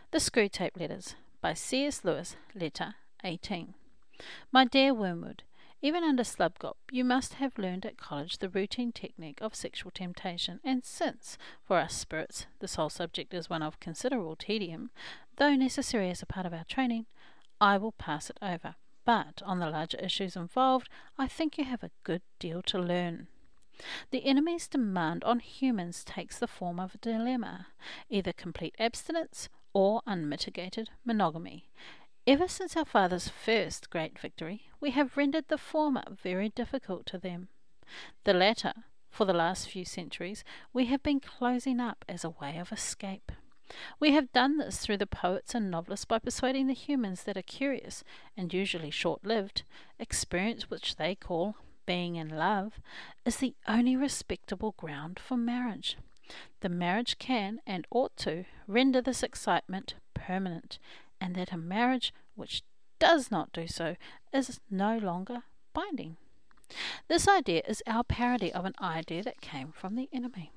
The Screwtape Letters by C.S. Lewis, Letter 18. My dear Wormwood, even under Slubgob you must have learned at college the routine technique of sexual temptation, and since, for us spirits, this whole subject is one of considerable tedium, though necessary as a part of our training, I will pass it over. But on the larger issues involved, I think you have a good deal to learn. The enemy's demand on humans takes the form of a dilemma, either complete abstinence or unmitigated monogamy. Ever since our father's first great victory, we have rendered the former very difficult to them. The latter, for the last few centuries, we have been closing up as a way of escape. We have done this through the poets and novelists by persuading the humans that a curious, and usually short-lived, experience which they call being in love is the only respectable ground for marriage. The marriage can, and ought to, render this excitement permanent, and that a marriage which does not do so is no longer binding. This idea is our parody of an idea that came from the enemy.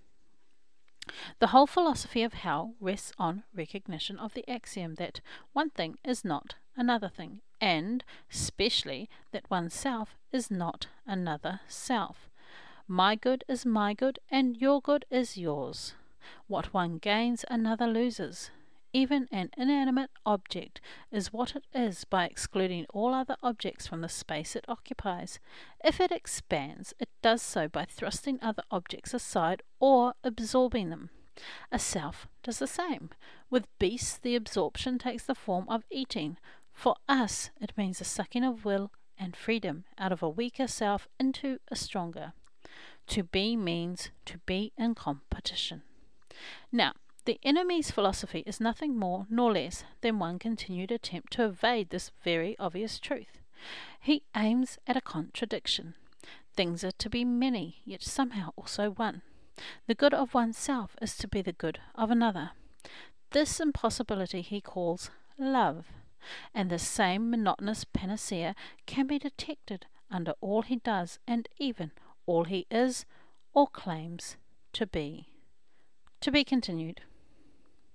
The whole philosophy of hell rests on recognition of the axiom that one thing is not another thing, and specially that oneself is not another self. My good is my good, and your good is yours. What one gains, another loses. Even an inanimate object is what it is by excluding all other objects from the space it occupies. If it expands, it does so by thrusting other objects aside or absorbing them. A self does the same. With beasts the absorption takes the form of eating. For us it means the sucking of will and freedom out of a weaker self into a stronger. To be means to be in competition. Now, the enemy's philosophy is nothing more nor less than one continued attempt to evade this very obvious truth. He aims at a contradiction. Things are to be many, yet somehow also one. The good of oneself is to be the good of another. This impossibility he calls love, and the same monotonous panacea can be detected under all he does and even all he is or claims to be. To be continued.